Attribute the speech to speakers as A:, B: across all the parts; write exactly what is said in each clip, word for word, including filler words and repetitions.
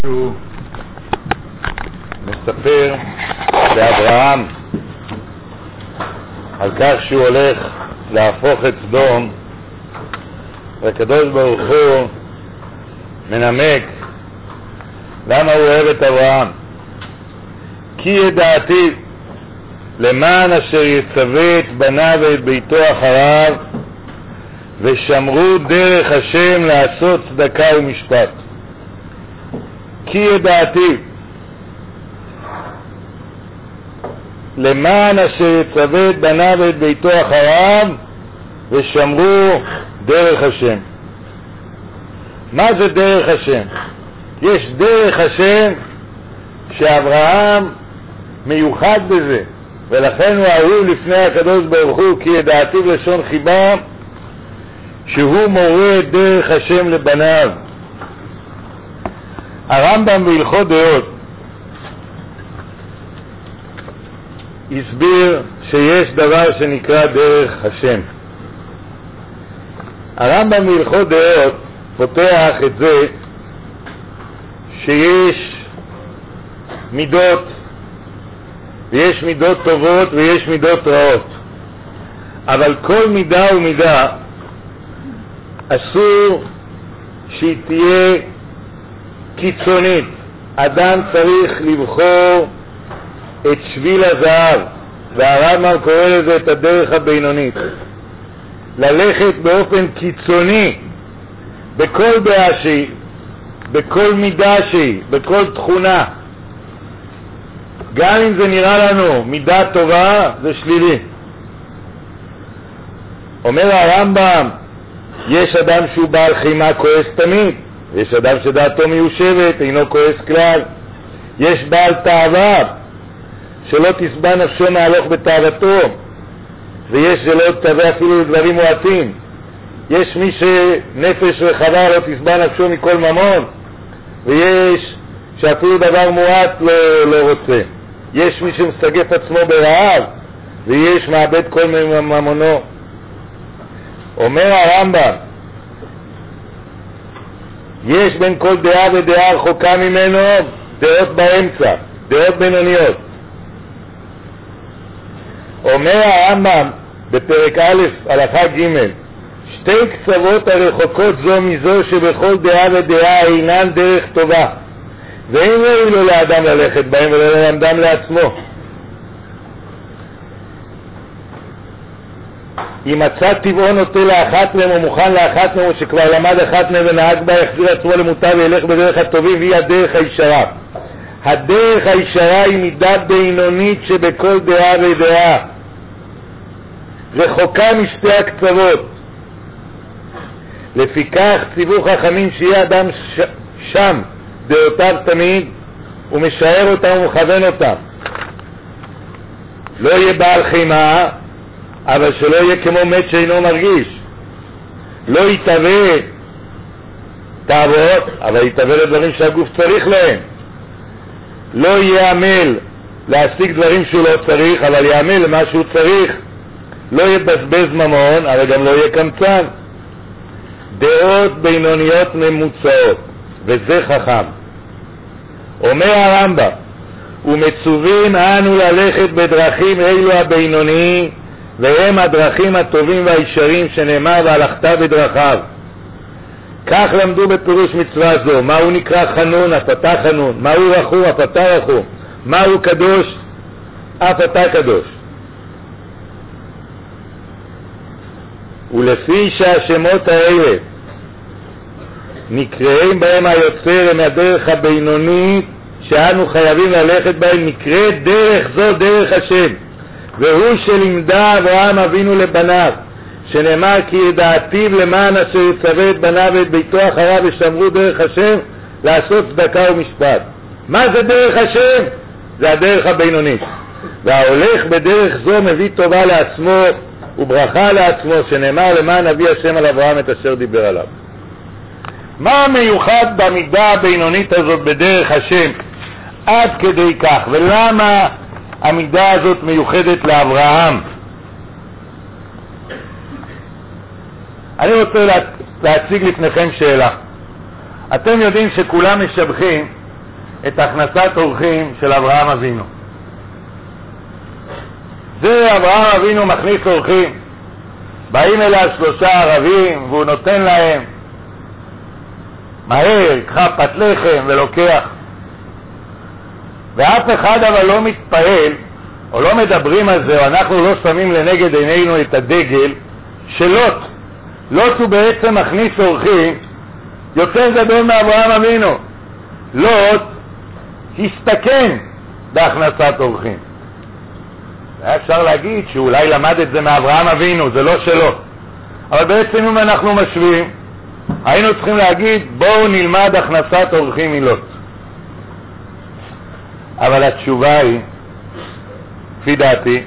A: הוא מספר לאברהם על כך שהוא הולך להפוך את סדום, והקדוש ברוך הוא מנמק למה הוא אוהב את אברהם. כי ידעתי למען אשר יצווה את בניו ואת ביתו אחריו, ושמרו דרך השם לעשות צדקה ומשפט. כי ידעתי למען אשר יצווה את בניו ואת ביתו אחריו, ושמרו דרך השם. מה זה דרך השם? יש דרך השם שאברהם מיוחד בזה, ולכן הוא אהוב לפני הקדוש ברוך הוא. כי ידעתי בלשון חיבה שהוא מורה את דרך השם לבניו. הרמב"ם בהלכות דעות הסביר שיש דבר שנקרא דרך השם. הרמב"ם בהלכות דעות פותח את זה שיש מידות, ויש מידות טובות ויש מידות רעות, אבל כל מידה ומידה אסור שהיא תהיה קיצונית. אדם צריך לבחור את שביל הזהב, והרמב"ם קורא לזה את הדרך הבינונית, ללכת באופן קיצוני בכל דעה שהיא, בכל מידה שהיא, בכל תכונה. גם אם זה נראה לנו מידה טובה, זה שלילי. אומר הרמב"ם, יש אדם שהוא בעל חימה כועס תמיד, יש אדם שדעתו מיושבת אינו כועס כלל, יש בעל תאווה שלא תסבע נפשו מהלוך בתאוותו, ויש שלא תאווה אפילו לדברים מועטים. יש מי שנפש רחבה לא תסבע נפשו מכל ממון, ויש שאפילו דבר מועט לא, לא רוצה. יש מי שמסגף עצמו ברעב, ויש מאבד כל ממונו. אומר הרמב"ם, יש בין כל דעה ודעה רחוקה ממנו דעות באמצע, דעות בינוניות. אומר הרמב"ם בפרק א' הלכה ג', שתי קצוות הרחוקות זו מזו שבכל דעה ודעה אינן דרך טובה, ואין ראוי לו לאדם ללכת בהם ולא ללמדם לעצמו. אם מצא טבעו נוטה לאחת מהם או מוכן לאחת מהם, או שכבר למד אחת מהם ונהג בה, יחזיר עצמו למוטב וילך בדרך הטובים, והיא הדרך הישרה. הדרך הישרה היא מידה בינונית שבכל דעה ודעה, רחוקה משתי הקצוות. לפיכך ציוו חכמים שיהיה אדם ש... שם דעותיו תמיד, ומשער אותם ומכוון אותם. לא יהיה בעל חימה, אבל שלא יהיה כמו מת שאינו מרגיש. לא יתאווה תאוות, אבל יתאווה לדברים שהגוף צריך להם. לא יעמל להשיג דברים שהוא לא צריך, אבל יעמל למה שהוא צריך. לא יבזבז ממון, אבל גם לא יהיה קמצן. דעות בינוניות ממוצעות, וזה חכם. אומר הרמב"ם, ומצווים אנו ללכת בדרכים אלו הבינוניים, והם הדרכים הטובים והישרים, שנאמר והלכת בדרכיו. כך למדו בפירוש מצווה זו. מהו נקרא חנון? אף אתה חנון. מהו רחום? אף אתה רחום. מהו קדוש? אף אתה קדוש. ולפי שהשמות האלה נקראים בהם היוצר הם הדרך הבינונית שאנו חייבים ללכת בהם, נקראת דרך זו דרך השם, והוא שלימדה אברהם אבינו לבניו, שנאמר כי ידעתיו למען אשר יצווה את בניו ואת ביתו אחריו, ושמרו דרך השם לעשות צדקה ומשפט. מה זה דרך השם? זה הדרך הבינונית. וההולך בדרך זו מביא טובה לעצמו וברכה לעצמו, שנאמר למען אבי השם על אברהם את אשר דיבר עליו. מה מיוחד במידה הבינונית הזאת בדרך השם עד כדי כך, ולמה המידה הזאת מיוחדת לאברהם? אני רוצה להציג לפניכם שאלה. אתם יודעים שכולם משבחים את הכנסת אורחים של אברהם אבינו. זה אברהם אבינו מכניס אורחים, באים אליו שלושה ערבים והוא נותן להם מהר, קחה פת לחם ולוקח, ואף אחד אבל לא מתפעל או לא מדברים על זה, או אנחנו לא שמים לנגד עינינו את הדגל של לוט. לוט הוא בעצם מכניס אורחים יותר גדול מאברהם אבינו. לוט הסתכן בהכנסת אורחים. היה אפשר להגיד שאולי למד את זה מאברהם אבינו, זה לא שלו, אבל בעצם אם אנחנו משווים היינו צריכים להגיד בואו נלמד הכנסת אורחים מלוט. אבל התשובה היא, לפי דעתי,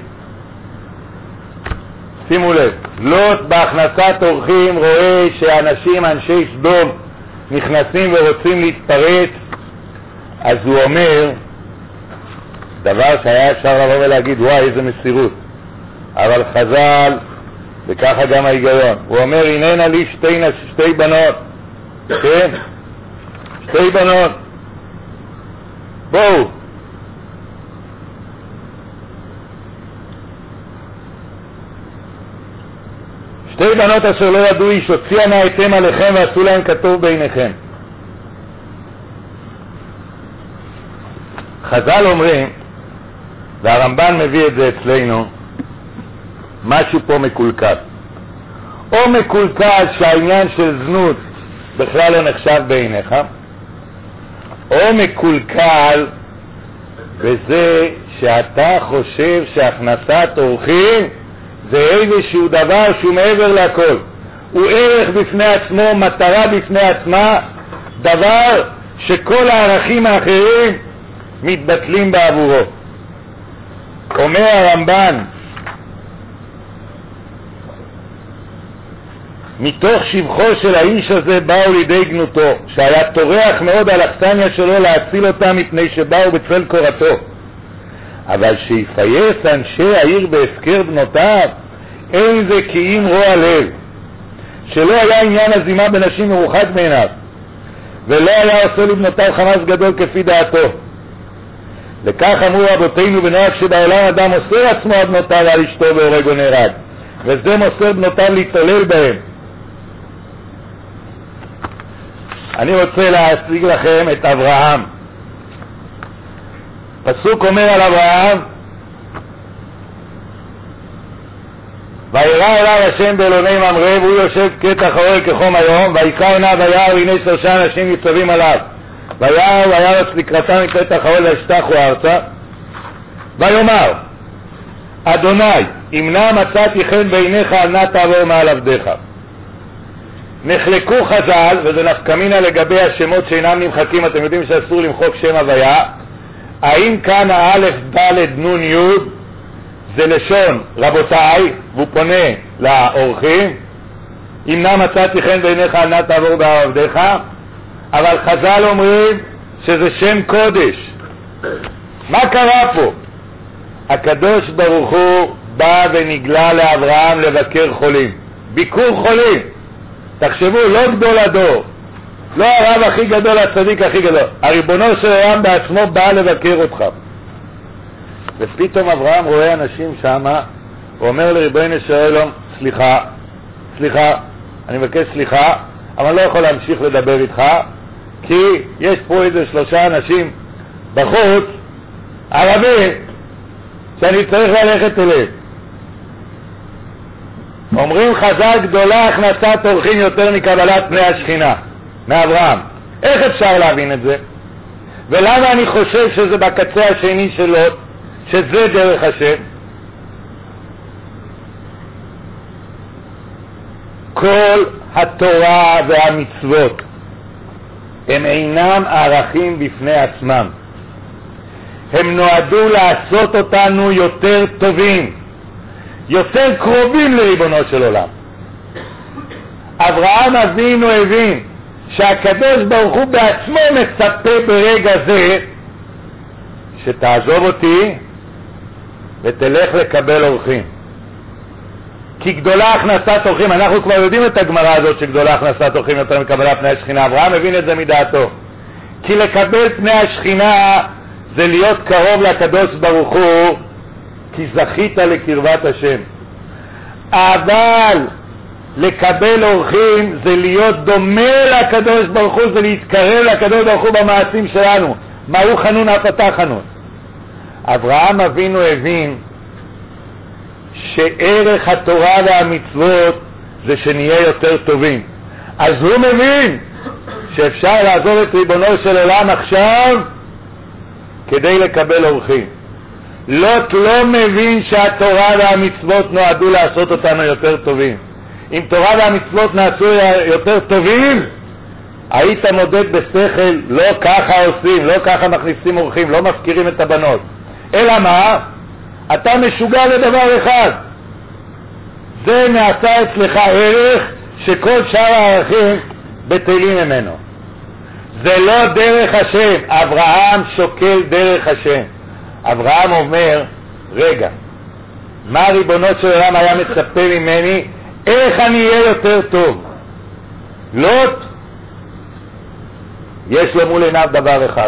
A: שימו לב, לוט בהכנסת אורחים רואה שאנשים אנשי סדום נכנסים ורוצים להתפרץ, אז הוא אומר דבר שהיה אפשר לבוא ולהגיד וואי איזה מסירות, אבל חז"ל, וככה גם ההיגיון, הוא אומר הננה לי שתי, שתי בנות, כן, שתי בנות, בואו שתי בנות אשר לא ידעו איש, הוציאנה אתם עליכם ועשו להם כתוב בעיניכם. חז"ל אומרים, והרמב"ן מביא את זה אצלנו, משהו פה מקולקל. או מקולקל שהעניין של זנות בכלל לא נחשב בעיניך, או מקולקל בזה שאתה חושב שהכנסת אורחים זה איזשהו דבר שהוא מעבר לכל, הוא ערך בפני עצמו, מטרה בפני עצמה, דבר שכל הערכים האחרים מתבטלים בעבורו. אומר הרמב"ן, מתוך שבחו של האיש הזה באו לידי גנותו, שהיה טורח מאוד על אכסניה שלו להציל אותה מפני שבאו בצל קורתו, אבל שיפייס אנשי העיר בהפקר בנותיו, אין זה כי אם רוע לב, שלא היה עניין הזימה בנשים מרוחק בעיניו, ולא היה עושה לבנותיו חמאס גדול כפי דעתו. וכך אמרו רבותינו בנוהג שבעולם אדם מוסר עצמו על בנותיו על אשתו והורג או נהרג, וזה מוסר בנותיו להתעלל בהם. אני רוצה להציג לכם את אברהם. פסוק אומר על אברהם, וירא אליו השם באלוני ממרא, והוא יושב קטע חורר כחום היום, ויקרא עיניו וירא והנה שלושה אנשים ניצבים עליו, וירא וירץ לקראתם מקטע חורר וישתחו ארצה, ויאמר אדוני אם נא מצאתי חן בעיניך אל נא תעבור מעל עבדיך. נחלקו חז"ל, וזה נפקמינה לגבי השמות שאינם נמחקים, אתם יודעים שאסור למחוק שם הוויה, האם כאן האלף ד' נון י' זה לשון רבותיי, והוא פונה לאורחים, אם נא מצאתי חן בעיניך אל נא תעבור מעל עבדיך, אבל חז"ל אומרים שזה שם קודש. מה קרה פה? הקדוש ברוך הוא בא ונגלה לאברהם לבקר חולים, ביקור חולים. תחשבו, לא גדול הדור, לא הרב הכי גדול, הצדיק הכי גדול, הריבונו של עולם בעצמו בא לבקר אותך. ופתאום אברהם רואה אנשים שמה, הוא אומר לריבונו של עולם, סליחה, סליחה, אני מבקש סליחה, אבל אני לא יכול להמשיך לדבר איתך, כי יש פה איזה שלושה אנשים בחוץ, ערבים, שאני צריך ללכת אליהם. אומרים חז"ל, גדולה הכנסת אורחים יותר מקבלת פני השכינה, מאברהם. איך אפשר להבין את זה? ולמה אני חושב שזה בקצה השני שלו, שזה דרך השם? כל התורה והמצוות הם אינם ערכים בפני עצמם, הם נועדו לעשות אותנו יותר טובים, יותר קרובים לריבונו של עולם. אברהם אבינו הבין שהקדוש ברוך הוא בעצמו מצפה ברגע זה שתעזוב אותי ותלך לקבל אורחים, כי גדולה הכנסת אורחים. אנחנו כבר יודעים את הגמרא הזאת שגדולה הכנסת אורחים יותר מקבלת פני השכינה. אברהם הבין את זה מדעתו, כי לקבל פני השכינה זה להיות קרוב לקדוש ברוך הוא, כי זכית לקרבת השם. אבל לקבל אורחים זה להיות דומה לקדוש ברוך הוא, זה להתקרב לקדוש ברוך הוא במעשים שלנו. מהו חנון אף אתה חנון? אברהם אבינו הבין שערך התורה והמצוות זה שנהיה יותר טובים. אז הוא מבין שאפשר לעזור את ריבונו של עולם עכשיו כדי לקבל אורחים. לוט לא מבין שהתורה והמצוות נועדו לעשות אותנו יותר טובים. אם תורה והמצוות נעשו יותר טובים, היית מודד בשכל, לא ככה עושים, לא ככה מכניסים אורחים, לא מזכירים את הבנות. אלא מה? אתה משוגע לדבר אחד. זה נעשה אצלך ערך שכל שאר הערכים בטלים ממנו. זה לא דרך השם. אברהם שוקל דרך השם. אברהם אומר, רגע, מה ריבונו של עולם היה מצפה ממני? איך אני אהיה יותר טוב? לוט, יש לו מול עיניו דבר אחד.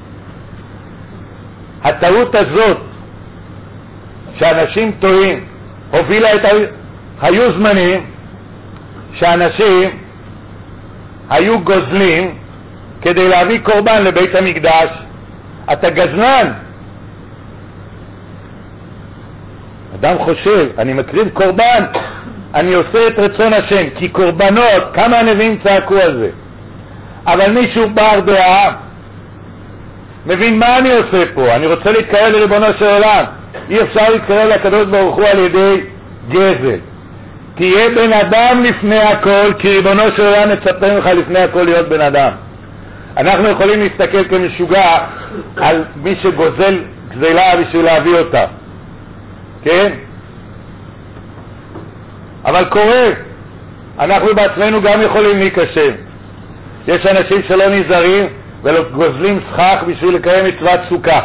A: הטעות הזאת שאנשים טועים הובילה את ה... היו זמנים שאנשים היו גוזלים כדי להביא קורבן לבית המקדש. אתה גזלן. אדם חושב, אני מקריב קורבן, אני עושה את רצון השם, כי קורבנות, כמה הנביאים צעקו על זה. אבל מישהו בר דעה מבין מה אני עושה פה. אני רוצה להתקרב לריבונו של עולם. אי אפשר להתקרב לקדוש ברוך הוא על ידי גזל. תהיה בן אדם לפני הכל, כי ריבונו של עולם מצפה ממך לפני הכל להיות בן אדם. אנחנו יכולים להסתכל כמשוגע על מי שגוזל גזלה בשביל להביא אותה, כן? אבל קורה, אנחנו בעצמנו גם יכולים להיקשב. יש אנשים שלא נזהרים וגוזלים שכח בשביל לקיים מצוות סוכה.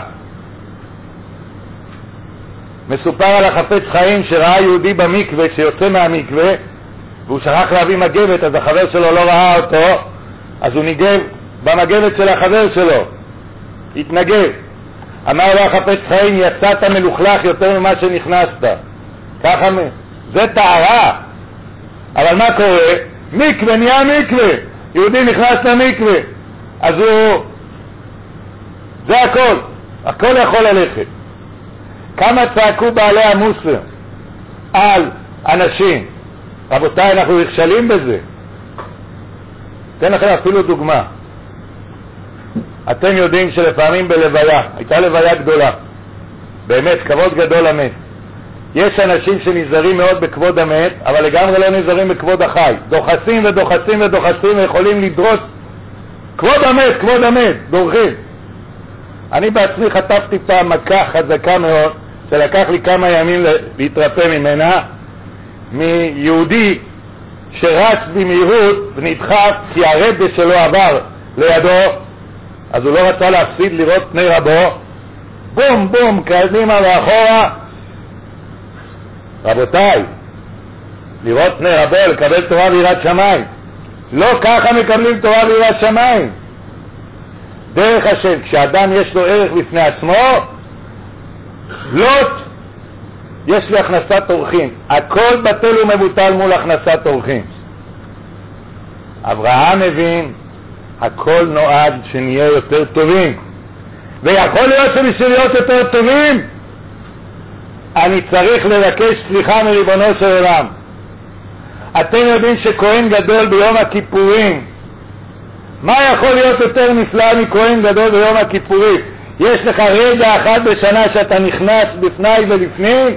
A: מסופר על החפץ חיים שראה יהודי במקווה, שיוצא מהמקווה והוא שכח להביא מגבת, אז החבר שלו לא ראה אותו, אז הוא ניגב במגבת של החבר שלו, התנגב. אמר לו החפץ חיים, יצאת מלוכלך יותר ממה שנכנסת. ככה, זה טהרה. אבל מה קורה? מקווה נהיה מקווה, יהודי נכנס למקווה, אז הוא, זה הכל, הכל יכול ללכת. כמה צעקו בעלי המוסר על אנשים. רבותיי, אנחנו נכשלים בזה. אתן לכם אפילו דוגמה. אתם יודעים שלפעמים בלוויה, הייתה לוויה גדולה, באמת כבוד גדול למת, יש אנשים שנזהרים מאוד בכבוד המת, אבל לגמרי לא נזהרים בכבוד החי. דוחסים ודוחסים ודוחסים ויכולים לדרוס כבוד המת, כבוד המת, דורכים. אני בעצמי חטפתי פעם מכה חזקה מאוד, שלקח לי כמה ימים להתרפא ממנה, מיהודי שרץ במהירות ונדחף כי הרבי שלו עבר לידו, אז הוא לא רצה להפסיד לראות פני רבו, בום בום קדימה ואחורה. רבותיי, לראות פני רבו, לקבל תורה ויראת שמיים, לא ככה מקבלים תורה ויראת שמיים. דרך השם, כשאדם יש לו ערך בפני עצמו, לוט, יש לי הכנסת אורחים, הכל בטל ומבוטל מול הכנסת אורחים. אברהם מבין, הכל נועד שנהיה יותר טובים, ויכול להיות שבשביל להיות יותר טובים אני צריך לבקש סליחה מריבונו של עולם. אתם יודעים שכהן גדול ביום הכיפורים, מה יכול להיות יותר נפלא מכהן גדול ביום הכיפורים? יש לך רגע אחד בשנה שאתה נכנס בפני ולפנים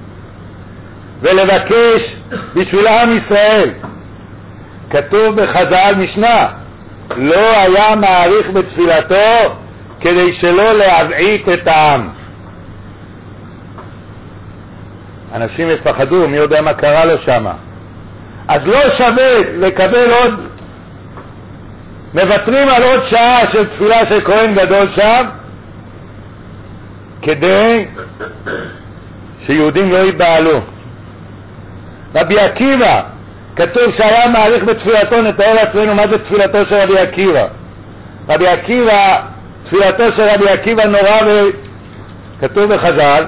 A: ולבקש בשביל עם ישראל. כתוב בחז"ל משנה, לא היה מעריך בתפילתו כדי שלא להבעית את העם. אנשים יפחדו, מי יודע מה קרה לו שם. אז לא שווה לקבל עוד, מבטרים על עוד שעה של תפילה של כהן גדול שם, כדי שיהודים לא ייבהלו. רבי עקיבא, כתוב שהיה מעריך בתפילתו, נתאר לעצמנו מה זה תפילתו של רבי עקיבא. רבי עקיבא, תפילתו של רבי עקיבא נורא, וכתוב בחז"ל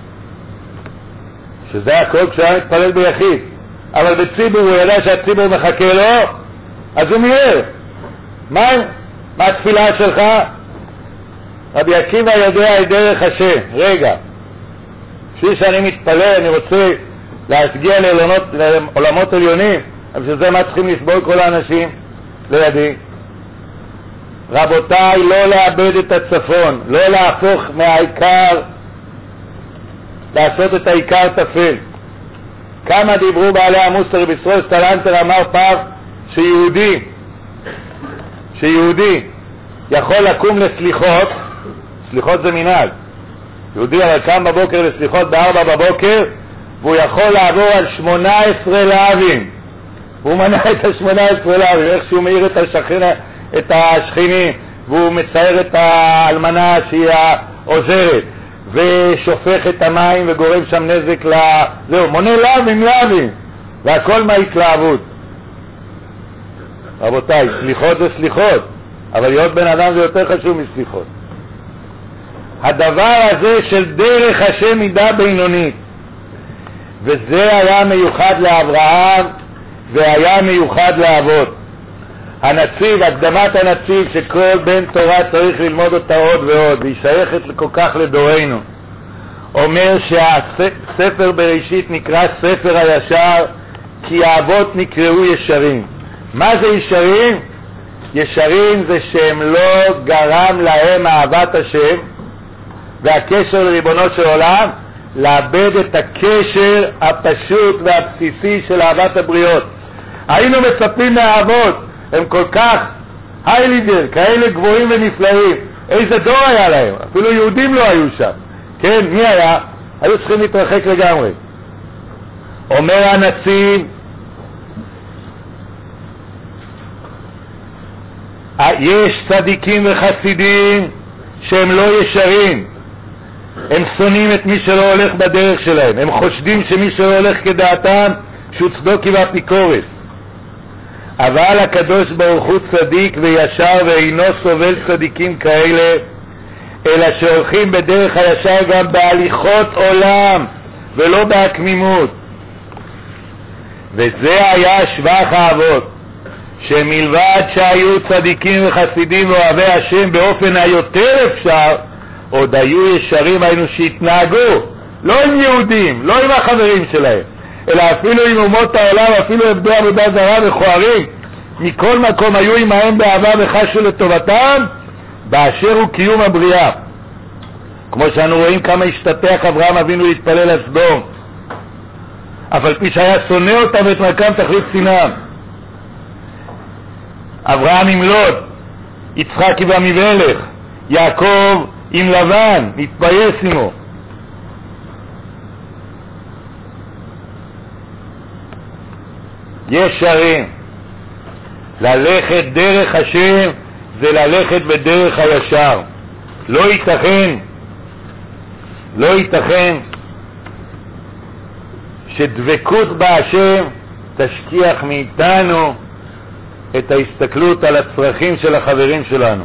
A: שזה הכל כשהיה מתפלל ביחיד, אבל בציבור הוא ידע שהציבור מחכה לו, אז הוא מיהר. מה, מה התפילה שלך? רבי עקיבא יודע את דרך השם. רגע, בשביל שאני מתפלל, אני רוצה להשגיע לעולמות, לעולמות עליונים, אבל שזה מה צריכים לסבול כל האנשים לידי. רבותיי, לא לאבד את הצפון, לא להפוך מהעיקר, לעשות את העיקר תפל. כמה דיברו בעלי המוסר, בישראל סטלנטר אמר פעם שיהודי, שיהודי יכול לקום לסליחות, סליחות זה מנהג, יהודי אבל קם בבוקר לסליחות בארבע בבוקר, והוא יכול לעבור על שמונה עשרה לאווים, והוא מנע את השמונה עשרה לאווים, איך שהוא מאיר את השכנה, את השכינים, והוא מצייר את האלמנה שהיא העוזרת, ושופך את המים וגורם שם נזק ל... זהו, מונה לאווים לאווים, והכל מההתלהבות. רבותיי, סליחות זה סליחות, אבל להיות בן אדם זה יותר חשוב מסליחות. הדבר הזה של דרך השם מידה בינונית, וזה היה מיוחד לאברהם והיה מיוחד לאבות. הנציב, הקדמת הנציב שכל בן תורה צריך ללמוד אותה עוד ועוד, והיא שייכת כל כך לדורנו, אומר שהספר בראשית נקרא ספר הישר כי האבות נקראו ישרים. מה זה ישרים? ישרים זה שהם לא גרם להם אהבת השם והקשר לריבונו של עולם, לאבד את הקשר הפשוט והבסיסי של אהבת הבריות. היינו מצפים מהאבות, הם כל כך הייליגר, כאלה גבוהים ונפלאים, איזה דור היה להם, אפילו יהודים לא היו שם. כן, מי היה? היו צריכים להתרחק לגמרי. אומר הנציב, יש צדיקים וחסידים שהם לא ישרים, הם שונאים את מי שלא הולך בדרך שלהם, הם חושדים שמי שלא הולך כדעתם שהוא צדוקי ואפיקורס. אבל הקדוש ברוך הוא צדיק וישר ואינו סובל צדיקים כאלה, אלא שהולכים בדרך הישר גם בהליכות עולם ולא בהקמימות. וזה היה שבח האבות, שמלבד שהיו צדיקים וחסידים ואוהבי השם באופן היותר אפשר, עוד היו ישרים, היינו שהתנהגו לא עם יהודים, לא עם החברים שלהם, אלא אפילו עם אומות העולם, אפילו עבדי עבודה זרה וכוערים, מכל מקום היו עמהם באהבה וחשו לטובתם באשר הוא קיום הבריאה. כמו שאנו רואים כמה השתתח אברהם אבינו להתפלל על סדום, אף על פי שהיה שונא אותם ואת מלכם תכלית שנאה. אברהם עם לוט, יצחק עם אבימלך, יעקב עם לבן, מתפייס עמו. ישרים. ללכת דרך השם זה ללכת בדרך הישר. לא ייתכן, לא ייתכן שדבקות בהשם תשכיח מאיתנו את ההסתכלות על הצרכים של החברים שלנו.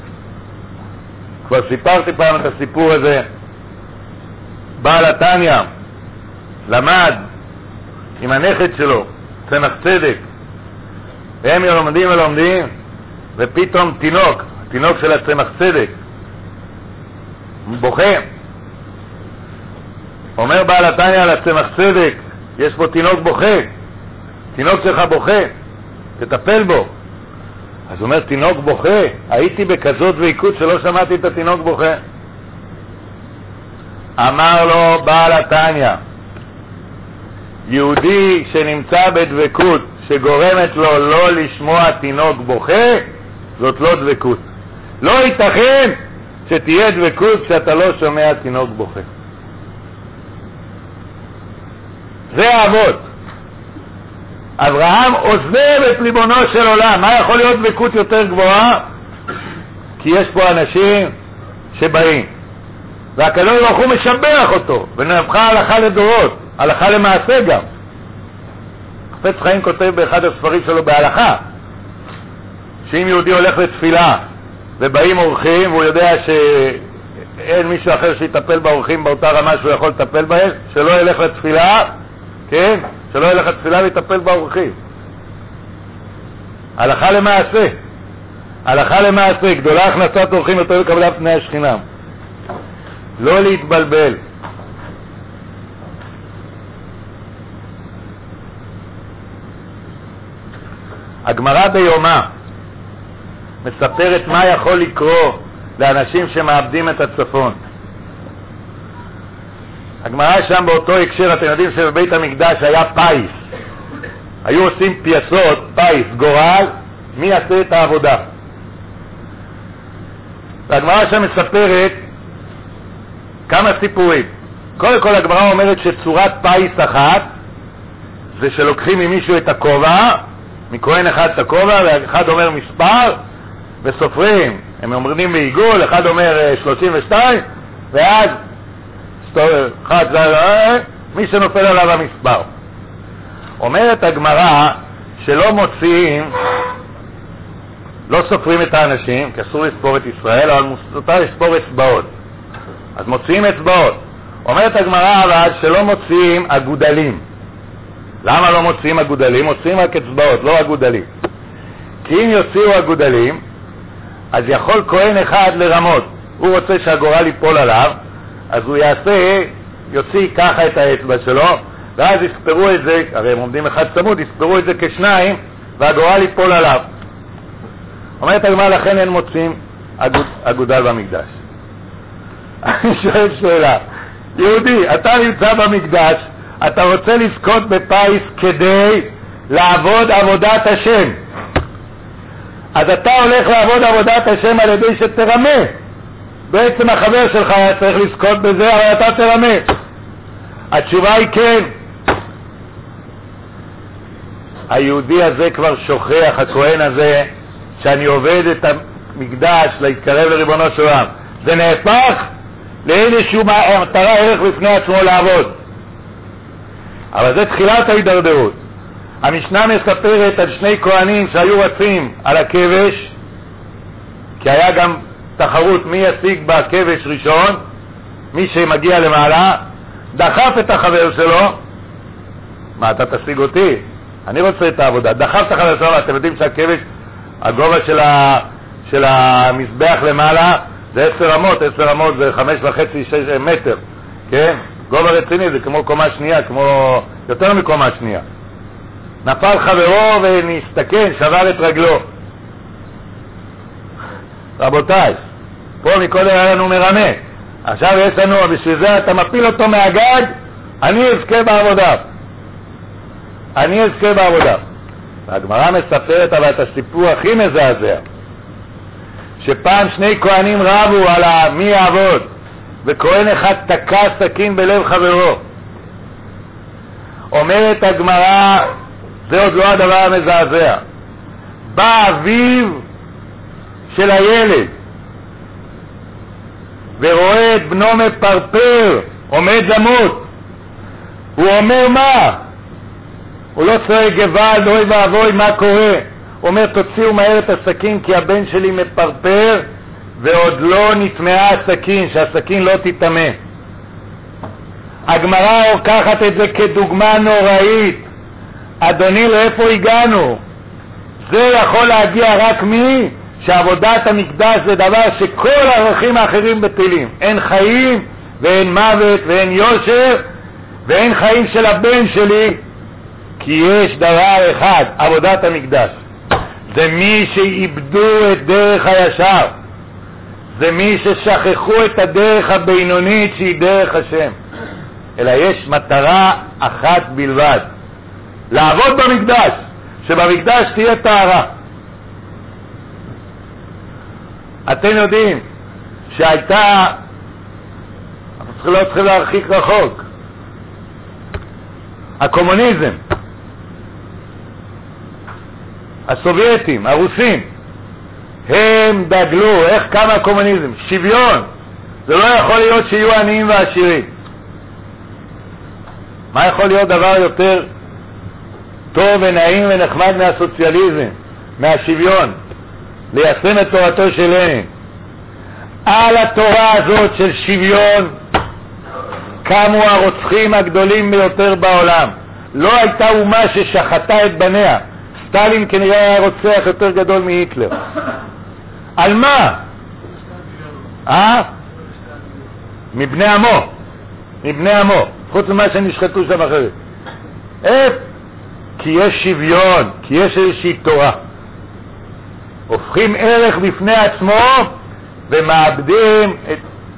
A: כבר סיפרתי פעם את הסיפור הזה. בעל התניא למד עם הנכד שלו צמח צדק, והם לומדים ולומדים, ופתאום תינוק, תינוק של הצמח צדק בוכה. אומר בעל התניא על הצמח צדק, יש פה תינוק בוכה, תינוק שלך בוכה, תטפל בו. אז הוא אומר, תינוק בוכה? הייתי בכזאת דבקות שלא שמעתי את התינוק בוכה. אמר לו בעל התניא, יהודי שנמצא בדבקות שגורמת לו לא לשמוע תינוק בוכה, זאת לא דבקות. לא ייתכן שתהיה דבקות כשאתה לא שומע תינוק בוכה. זה האבות. אברהם עוזב את ליבונו של עולם. מה יכול להיות דבקות יותר גבוהה? כי יש פה אנשים שבאים והקדוש ברוך הוא משבח אותו ונהפכה הלכה לדורות, הלכה למעשה גם. חפץ חיים כותב באחד הספרים שלו בהלכה שאם יהודי הולך לתפילה ובאים אורחים, והוא יודע שאין מישהו אחר שיטפל באורחים באותה רמה שהוא יכול לטפל בהם, שלא ילך לתפילה, כן? שלא ילך לתפילה ויטפל באורחים. הלכה למעשה. הלכה למעשה, גדולה הכנסת אורחים יותר לקבלת פני השכינה. לא להתבלבל. הגמרא ביומא מספרת מה יכול לקרות לאנשים שמאבדים את הצפון. הגמרא שם באותו הקשר, אתם יודעים שבבית המקדש היה פייס, היו עושים פייסות, פייס, גורל, מי יעשה את העבודה. והגמרא שם מספרת כמה סיפורים. קודם כל הגמרא אומרת שצורת פייס אחת זה שלוקחים ממישהו את הכובע, מכהן אחד את הכובע, ואחד אומר מספר וסופרים, הם אומרים בעיגול, אחד אומר שלושים ושתיים, ואז אחד, מי שנופל עליו המספר. אומרת הגמרא שלא מוציאים, לא סופרים את האנשים, כי אסור לספור את ישראל, אבל מותר לספור אצבעות, אז מוציאים אצבעות. אומרת הגמרא אבל שלא מוציאים אגודלים. למה לא מוציאים אגודלים? מוציאים רק אצבעות, לא אגודלים. כי אם יוציאו אגודלים, אז יכול כהן אחד לרמות. הוא רוצה שהגורל ייפול עליו, אז הוא יעשה, יוציא ככה את האצבע שלו, ואז יספרו את זה, הרי הם עומדים אחד צמוד, יספרו את זה כשניים, והגורל ייפול עליו. אומרת הגמרא, לכן אין מוצאים אגוד, אגודל במקדש. אני שואל שאלה, יהודי, אתה נמצא במקדש, אתה רוצה לזכות בפייס כדי לעבוד עבודת השם, אז אתה הולך לעבוד עבודת השם על ידי שתרמה. בעצם החבר שלך היה צריך לזכות בזה, אבל אתה תרמה. התשובה היא כן. היהודי הזה כבר שוכח, הכהן הזה, שאני עובד את המקדש להתקרב לריבונו של עולם, זה נהפך לאיזשהו מטרה ערך בפני עצמו לעבוד. אבל זה תחילת ההידרדרות. המשנה מספרת על שני כהנים שהיו רצים על הכבש, כי היה גם תחרות מי ישיג בכבש ראשון, מי שמגיע למעלה, דחף את החבר שלו. מה, אתה תשיג אותי? אני רוצה את העבודה. דחף את החבר שלו, אתם יודעים שהכבש, הגובה של, ה, של המזבח למעלה זה עשר רמות, עשר רמות זה חמש וחצי, שש מטר, כן? גובה רציני, זה כמו קומה שנייה, כמו יותר מקומה שנייה. נפל חברו ונסתכן, שבר את רגלו. רבותיי, פה מקודם היה לנו מרמה, עכשיו יש לנו, בשביל זה אתה מפיל אותו מהגג, אני אזכה בעבודה. אני אזכה בעבודה. הגמרא מספרת אבל את הסיפור הכי מזעזע, שפעם שני כהנים רבו על מי יעבוד, וכהן אחד תקע סכין בלב חברו. אומרת הגמרא, זה עוד לא הדבר המזעזע, בא אביו של הילד ורואה את בנו מפרפר, עומד למות. הוא אומר מה? הוא לא צועק גוואלד, אוי ואבוי, מה קורה? הוא אומר תוציאו מהר את הסכין כי הבן שלי מפרפר ועוד לא נטמעה הסכין, שהסכין לא תטמא. הגמרא לוקחת את זה כדוגמה נוראית. אדוני, לאיפה הגענו? זה יכול להגיע רק מי שעבודת המקדש זה דבר שכל הערכים האחרים בטלים. אין חיים ואין מוות ואין יושר ואין חיים של הבן שלי, כי יש דבר אחד, עבודת המקדש. זה מי שאיבדו את דרך הישר, זה מי ששכחו את הדרך הבינונית שהיא דרך השם. אלא יש מטרה אחת בלבד, לעבוד במקדש, שבמקדש תהיה טהרה. אתם יודעים שהייתה, אנחנו לא צריכים להרחיק רחוק, הקומוניזם, הסובייטים, הרוסים, הם דגלו, איך קם הקומוניזם? שוויון. זה לא יכול להיות שיהיו עניים ועשירים. מה יכול להיות דבר יותר טוב ונעים ונחמד מהסוציאליזם, מהשוויון? ליישם את תורתו של לנין. על התורה הזאת של שוויון קמו הרוצחים הגדולים ביותר בעולם. לא הייתה אומה ששחטה את בניה. סטלין כנראה היה רוצח יותר גדול מהיטלר. על מה? אה? מבני עמו. מבני עמו. חוץ ממה שנשחטו שם אחרת. איך? כי יש שוויון, כי יש איזושהי תורה. הופכים ערך בפני עצמו ומאבדים את...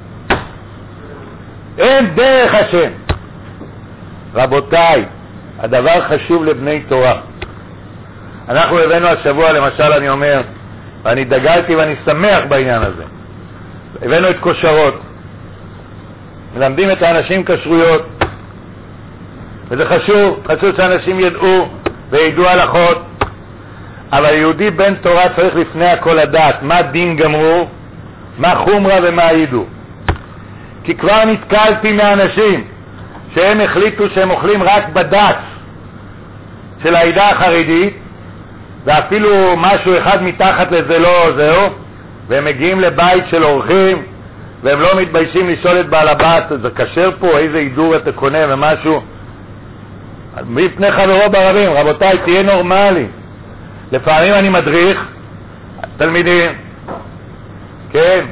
A: אין דרך השם. רבותיי, הדבר חשוב לבני תורה. אנחנו הבאנו השבוע, למשל אני אומר, ואני דגלתי ואני שמח בעניין הזה, הבאנו את כושרות, מלמדים את האנשים כשרויות, וזה חשוב, חשוב שאנשים ידעו וידעו הלכות, אבל יהודי בן תורה צריך לפני הכל לדעת מה דין גמרו, מה חומרה ומה ידעו. כי כבר נתקלתי מאנשים שהם החליטו שהם אוכלים רק בד"ץ של העדה החרדית, ואפילו משהו אחד מתחת לזה לא זהו, והם מגיעים לבית של אורחים והם לא מתביישים לשאול את בעל הבית, זה כשר פה, איזה עידור אתה קונה ומשהו, מפני חברו ברבים. רבותיי, תהיה נורמלי. לפעמים אני מדריך תלמידים, כן,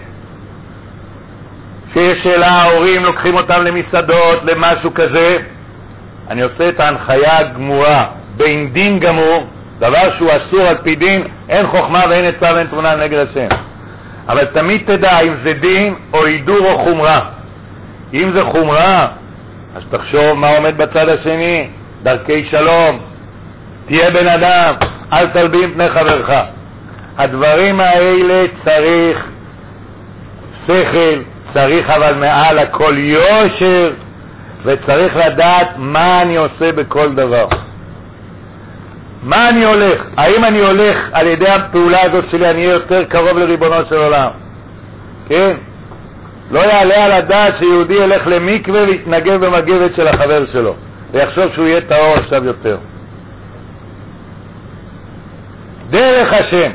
A: שיש שאלה, ההורים לוקחים אותם למסעדות, למשהו כזה, אני עושה את ההנחיה הגמורה, בין דין גמור, דבר שהוא אסור על פי דין, אין חוכמה ואין עצה ואין תבונה נגד השם. אבל תמיד תדע אם זה דין או עידור או חומרה. אם זה חומרה, אז תחשוב מה עומד בצד השני, דרכי שלום, תהיה בן אדם, אל תלבין פני חברך. הדברים האלה צריך שכל, צריך אבל מעל הכל יושר, וצריך לדעת מה אני עושה בכל דבר. מה אני הולך? האם אני הולך על ידי הפעולה הזאת שלי, אני אהיה יותר קרוב לריבונו של עולם? כן? לא יעלה על הדעת שיהודי ילך למקווה ויתנגב במגבת של החבר שלו ויחשוב שהוא יהיה טהור עכשיו יותר. דרך השם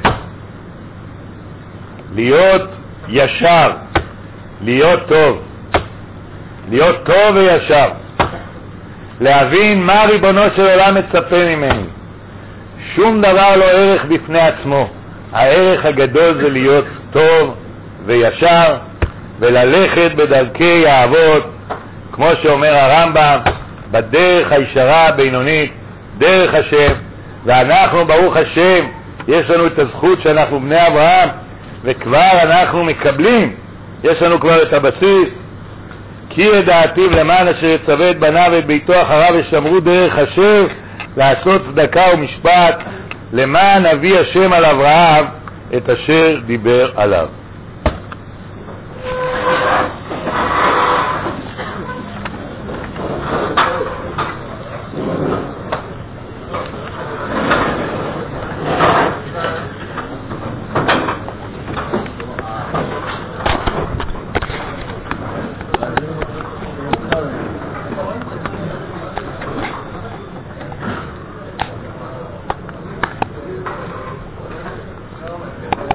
A: להיות ישר, להיות טוב, להיות טוב וישר, להבין מה ריבונו של עולם מצפה ממני. שום דבר לא ערך בפני עצמו. הערך הגדול זה להיות טוב וישר וללכת בדרכי האבות, כמו שאומר הרמב"ם, בדרך הישרה הבינונית, דרך השם. ואנחנו ברוך השם יש לנו את הזכות שאנחנו בני אברהם, וכבר אנחנו מקבלים, יש לנו כבר את הבסיס. כי ידעתיו למען אשר יצווה את בניו ואת ביתו אחריו ושמרו דרך אשר לעשות צדקה ומשפט, למען אביא השם על אברהם את אשר דיבר עליו.